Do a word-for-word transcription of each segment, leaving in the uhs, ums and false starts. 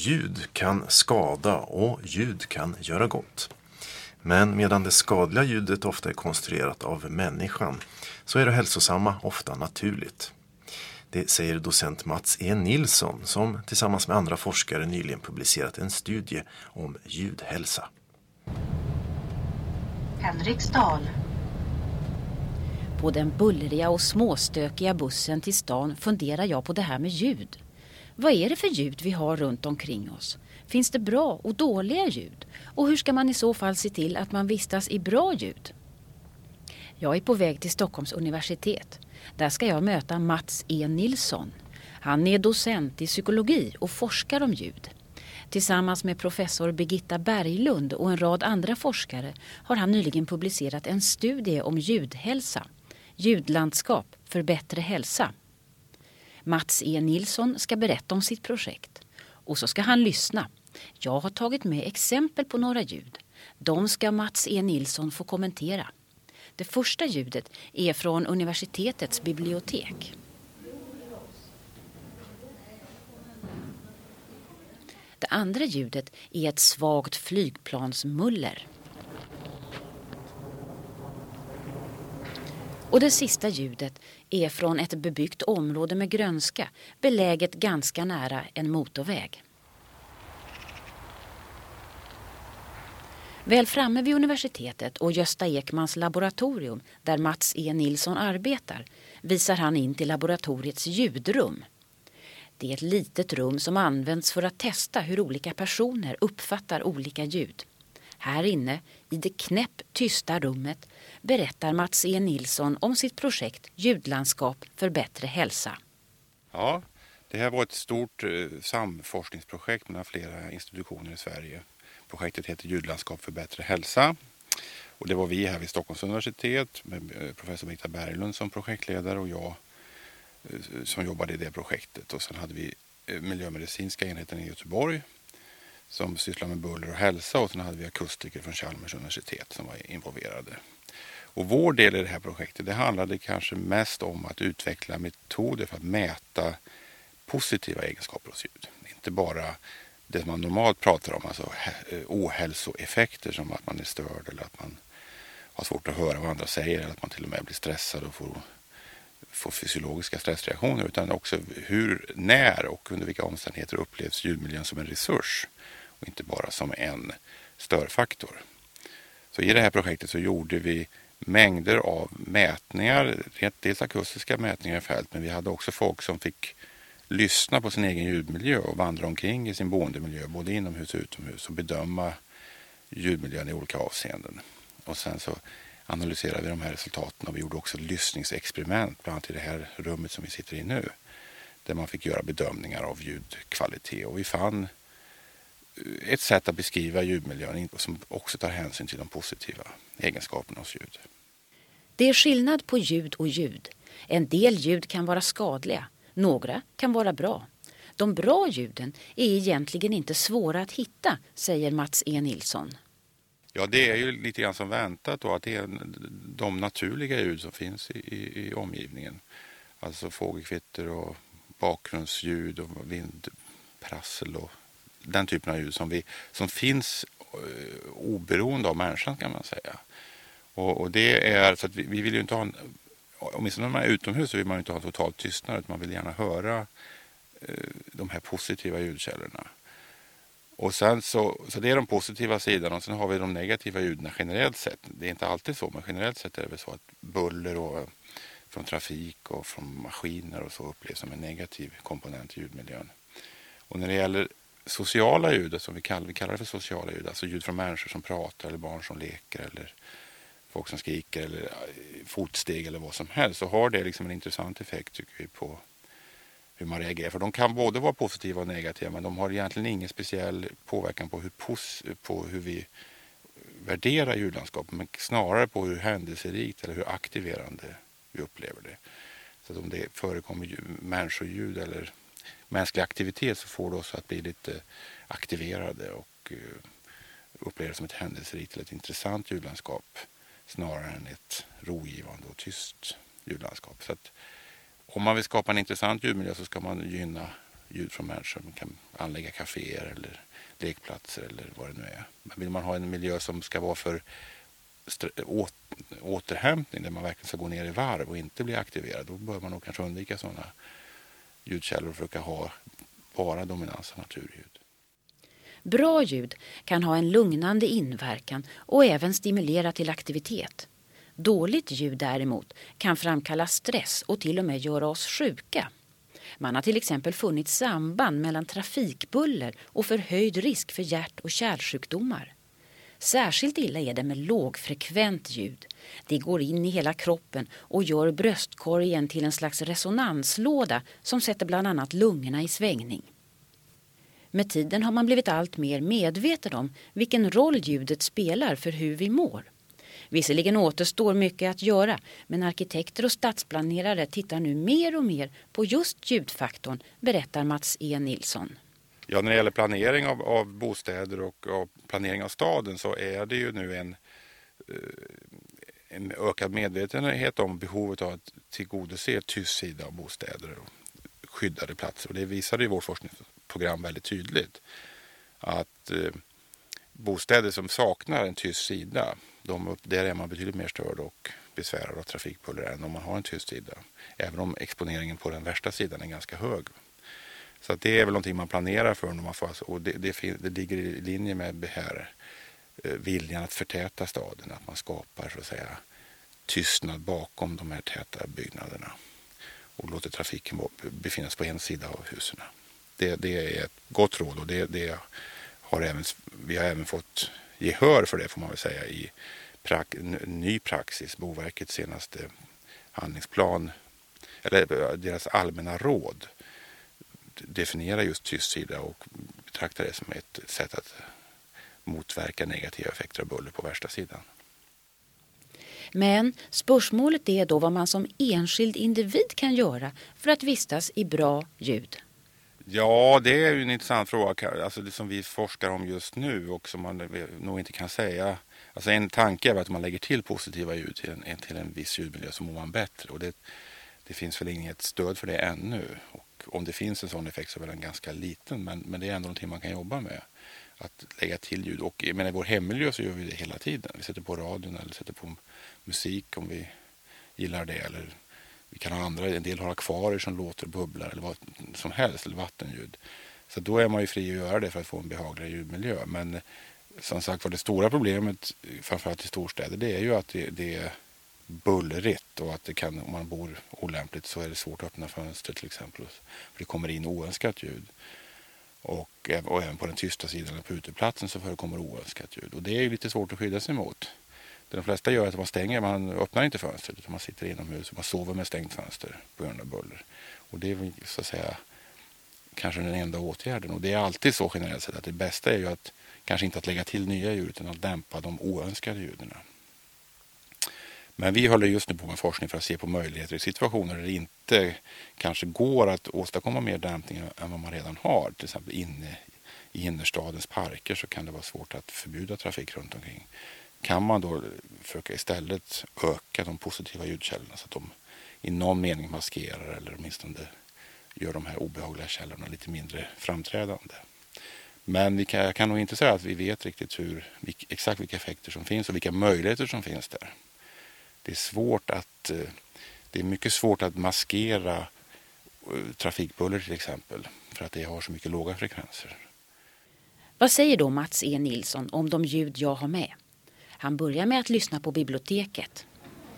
ljud kan skada och ljud kan göra gott. Men medan det skadliga ljudet ofta är konstruerat av människan så är det hälsosamma ofta naturligt. Det säger docent Mats E. Nilsson som tillsammans med andra forskare nyligen publicerat en studie om ljudhälsa. Henriksdal. På den bullriga och småstökiga bussen till stan funderar jag på det här med ljud. Vad är det för ljud vi har runt omkring oss? Finns det bra och dåliga ljud? Och hur ska man i så fall se till att man vistas i bra ljud? Jag är på väg till Stockholms universitet. Där ska jag möta Mats E. Nilsson. Han är docent i psykologi och forskar om ljud. Tillsammans med professor Birgitta Berglund och en rad andra forskare har han nyligen publicerat en studie om ljudhälsa. Ljudlandskap för bättre hälsa. Mats E. Nilsson ska berätta om sitt projekt. Och så ska han lyssna. Jag har tagit med exempel på några ljud. De ska Mats E. Nilsson få kommentera. Det första ljudet är från universitetets bibliotek. Det andra ljudet är ett svagt flygplansmuller. Och det sista ljudet är från ett bebyggt område med grönska, beläget ganska nära en motorväg. Väl framme vid universitetet och Gösta Ekmans laboratorium där Mats E. Nilsson arbetar visar han in till laboratoriets ljudrum. Det är ett litet rum som används för att testa hur olika personer uppfattar olika ljud. Här inne, i det knäpp tysta rummet, berättar Mats E. Nilsson om sitt projekt Ljudlandskap för bättre hälsa. Ja, det här var ett stort eh, samforskningsprojekt mellan flera institutioner i Sverige. Projektet heter Ljudlandskap för bättre hälsa. Och det var vi här vid Stockholms universitet med professor Birgitta Berglund som projektledare och jag som jobbade i det projektet. Och sen hade vi miljömedicinska enheten i Göteborg som sysslar med buller och hälsa och sen hade vi akustiker från Chalmers universitet som var involverade. Och vår del i det här projektet det handlade kanske mest om att utveckla metoder för att mäta positiva egenskaper hos ljud. Inte bara det man normalt pratar om, alltså ohälsoeffekter som att man är störd eller att man har svårt att höra vad andra säger eller att man till och med blir stressad och får, får fysiologiska stressreaktioner, utan också hur, när och under vilka omständigheter upplevs ljudmiljön som en resurs och inte bara som en störfaktor. Så i det här projektet så gjorde vi mängder av mätningar, dels akustiska mätningar i fält, men vi hade också folk som fick lyssna på sin egen ljudmiljö och vandra omkring i sin boendemiljö, både inomhus och utomhus, och bedöma ljudmiljön i olika avseenden. Och sen så analyserade vi de här resultaten och vi gjorde också lyssningsexperiment, bland annat i det här rummet som vi sitter i nu, där man fick göra bedömningar av ljudkvalitet. Och vi fann ett sätt att beskriva ljudmiljön som också tar hänsyn till de positiva egenskaperna hos ljud. Det är skillnad på ljud och ljud. En del ljud kan vara skadliga. Några kan vara bra. De bra ljuden är egentligen inte svåra att hitta, säger Mats E. Nilsson. Ja, det är ju lite grann som väntat då, att det är de naturliga ljud som finns i, i, i omgivningen. Alltså fågelkvitter och bakgrundsljud och vindprassel och den typen av ljud som, vi, som finns eh, oberoende av människan kan man säga. Och, och det är så att vi, vi vill ju inte ha en, åtminstone när man är utomhus så vill man inte ha totalt tystnad, utan man vill gärna höra eh, de här positiva ljudkällorna. Och sen så, så det är de positiva sidorna och sen har vi de negativa ljuden generellt sett. Det är inte alltid så, men generellt sett är det väl så att buller och, från trafik och från maskiner och så upplevs som en negativ komponent i ljudmiljön. Och när det gäller sociala ljud, som vi kallar, vi kallar det för sociala ljud, alltså ljud från människor som pratar eller barn som leker eller folk som skriker eller fotsteg eller vad som helst, så har det liksom en intressant effekt tycker vi på hur man reagerar. För de kan både vara positiva och negativa, men de har egentligen ingen speciell påverkan på hur, pos- på hur vi värderar ljudlandskapet, men snarare på hur händelserikt eller hur aktiverande vi upplever det. Så att om det förekommer människoljud eller mänsklig aktivitet så får det oss att bli lite aktiverade och uppleva det som ett händelserikt eller ett intressant ljudlandskap snarare än ett rogivande och tyst ljudlandskap. Så att om man vill skapa en intressant ljudmiljö så ska man gynna ljud från människor. Man kan anlägga kaféer eller lekplatser eller vad det nu är. Men vill man ha en miljö som ska vara för st- återhämtning, där man verkligen ska gå ner i varv och inte bli aktiverad, då bör man nog kanske undvika sådana ljudkällor och försöka ha bara dominans av naturljud. Bra ljud kan ha en lugnande inverkan och även stimulera till aktivitet. Dåligt ljud däremot kan framkalla stress och till och med göra oss sjuka. Man har till exempel funnit samband mellan trafikbuller och förhöjd risk för hjärt- och kärlsjukdomar. Särskilt illa är det med lågfrekvent ljud. Det går in i hela kroppen och gör bröstkorgen till en slags resonanslåda som sätter bland annat lungorna i svängning. Med tiden har man blivit allt mer medveten om vilken roll ljudet spelar för hur vi mår. Visserligen återstår mycket att göra, men arkitekter och stadsplanerare tittar nu mer och mer på just ljudfaktorn, berättar Mats E. Nilsson. Ja, när det gäller planering av, av bostäder och av planering av staden så är det ju nu en, en ökad medvetenhet om behovet av att tillgodose tyst sida av bostäder och skyddade platser. Och det visade ju vårt forskningsprogram väldigt tydligt. Att eh, bostäder som saknar en tyst sida, de, där är man betydligt mer störd och besvärad av trafikbuller än om man har en tyst sida. Även om exponeringen på den värsta sidan är ganska hög. Så att det är väl någonting man planerar för. När man får, och det, det, det ligger i linje med det här eh, viljan att förtäta staden. Att man skapar så att säga tystnad bakom de här täta byggnaderna. Och låter trafiken befinna sig på en sida av husen. Det, det är ett gott råd och det, det har även, vi har även fått gehör för det får man väl säga i prak, ny praxis. Boverkets senaste handlingsplan, eller deras allmänna råd, definierar just tyst sida och betraktar det som ett sätt att motverka negativa effekter av buller på värsta sidan. Men spörsmålet är då vad man som enskild individ kan göra för att vistas i bra ljud. Ja, det är ju en intressant fråga, alltså det som vi forskar om just nu och som man nog inte kan säga. Alltså en tanke är att man lägger till positiva ljud till en, till en viss ljudmiljö så mår man bättre. Och det, det finns väl inget stöd för det ännu. Och om det finns en sån effekt så är den ganska liten, men, men det är ändå någonting man kan jobba med. Att lägga till ljud. Och men i vår hemmiljö så gör vi det hela tiden. Vi sätter på radion eller sätter på musik om vi gillar det. Eller vi kan ha andra, en del har akvarier som låter bubblar eller vad som helst, eller vattenljud. Så då är man ju fri att göra det för att få en behaglig ljudmiljö. Men som sagt var det stora problemet, framförallt i storstäder, det är ju att det, det är bullrigt och att det kan, om man bor olämpligt så är det svårt att öppna fönster till exempel. För det kommer in oönskat ljud. Och, och även på den tysta sidan på uteplatsen så förekommer oönskat ljud. Och det är ju lite svårt att skydda sig mot. Det de flesta gör är att man stänger, man öppnar inte fönstret utan man sitter inomhus och man sover med stängt fönster på grund av buller. Och det är så att säga kanske den enda åtgärden. Och det är alltid så generellt sett att det bästa är ju att kanske inte att lägga till nya ljud utan att dämpa de oönskade ljuden. Men vi håller just nu på med forskning för att se på möjligheter i situationer där det inte kanske går att åstadkomma mer dämpning än vad man redan har. Till exempel inne i innerstadens parker så kan det vara svårt att förbjuda trafik runt omkring. Kan man då försöka istället öka de positiva ljudkällorna så att de i någon mening maskerar eller åtminstone gör de här obehagliga källorna lite mindre framträdande. Men vi kan, jag kan nog inte säga att vi vet riktigt hur, exakt vilka effekter som finns och vilka möjligheter som finns där. Det är svårt att, det är mycket svårt att maskera trafikbuller till exempel för att det har så mycket låga frekvenser. Vad säger då Mats E. Nilsson om de ljud jag har med? Han börjar med att lyssna på biblioteket.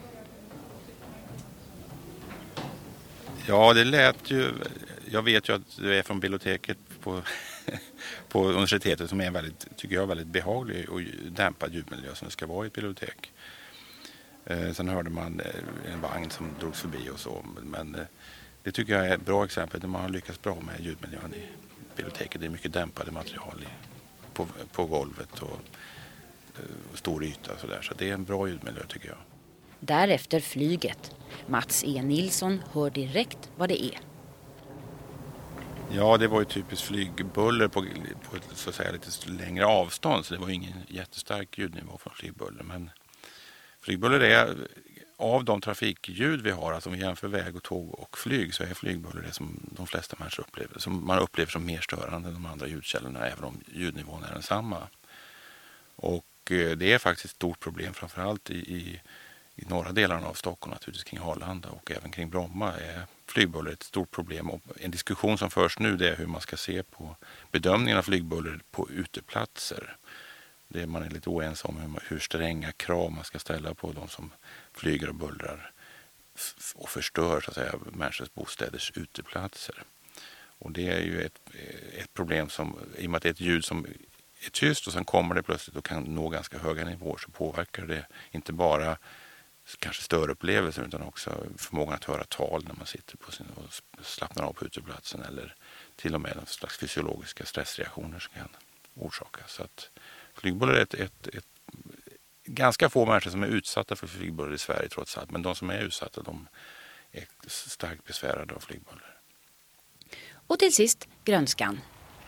Ja, det lät ju, jag vet ju att du är från biblioteket på, på universitetet som är en väldigt, tycker jag, väldigt behaglig och dämpad ljudmiljö som det ska vara i ett bibliotek. Eh, sen hörde man en vagn som drogs förbi och så, men eh, det tycker jag är ett bra exempel där man har lyckats bra med ljudmiljön i biblioteket. Det är mycket dämpade material i, på, på golvet och eh, stor yta och sådär, så det är en bra ljudmiljö tycker jag. Därefter flyget. Mats E. Nilsson hör direkt vad det är. Ja, det var ju typiskt flygbuller på, på ett så att säga, lite längre avstånd, så det var ingen jättestark ljudnivå från flygbuller. Men flygbuller är av de trafikljud vi har, alltså om vi jämför väg och tåg och flyg, så är flygbuller det som de flesta människor upplever, som man upplever som mer störande än de andra ljudkällorna, även om ljudnivån är densamma. Och det är faktiskt ett stort problem, framförallt i, i, i norra delarna av Stockholm, naturligtvis kring Arlanda och även kring Bromma är flygbuller ett stort problem. Och en diskussion som förs nu, det är hur man ska se på bedömningen av flygbuller på uteplatser. Det är man är lite oense om hur, hur stränga krav man ska ställa på de som flyger och bullrar och förstör, så att säga, människors bostäders uteplatser. Och det är ju ett, ett problem som, i och med att det är ett ljud som är tyst och sen kommer det plötsligt och kan nå ganska höga nivåer, så påverkar det inte bara kanske störupplevelser utan också förmågan att höra tal när man sitter på sin och slappnar av på uteplatsen, eller till och med en slags fysiologiska stressreaktioner som kan orsakas. Så att flygbuller är ett, ett, ett ganska få människor som är utsatta för flygbuller i Sverige trots allt, men de som är utsatta, de är starkt besvärade av flygbuller. Och till sist grönskan.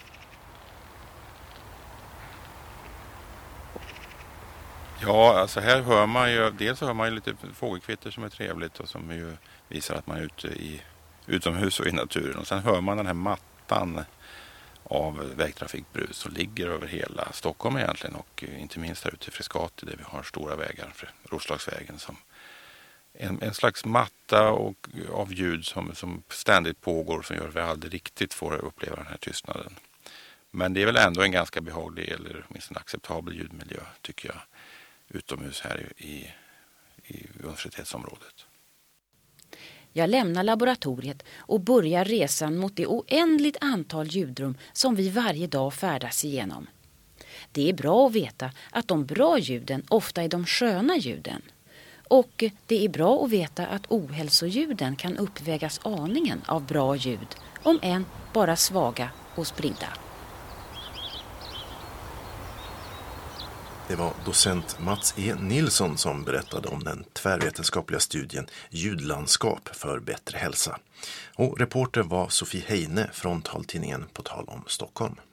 Ja, alltså här hör man ju, dels hör man ju lite fågelkvitter som är trevligt och som ju visar att man är ute i utomhus och i naturen. Och sen hör man den här mattan av vägtrafikbrus som ligger över hela Stockholm egentligen, och inte minst här ute i Frescati där vi har stora vägar, Roslagsvägen, som en, en slags matta och, av ljud som, som ständigt pågår, som gör att vi aldrig riktigt får uppleva den här tystnaden. Men det är väl ändå en ganska behaglig eller minst en acceptabel ljudmiljö, tycker jag, utomhus här i, i universitetsområdet. Jag lämnar laboratoriet och börjar resan mot det oändligt antal ljudrum som vi varje dag färdas igenom. Det är bra att veta att de bra ljuden ofta är de sköna ljuden. Och det är bra att veta att ohälsoljuden kan uppvägas aningen av bra ljud, om än bara svaga och spridda. Det var docent Mats E. Nilsson som berättade om den tvärvetenskapliga studien Ljudlandskap för bättre hälsa. Och reporter var Sofie Heine från taltidningen På tal om Stockholm.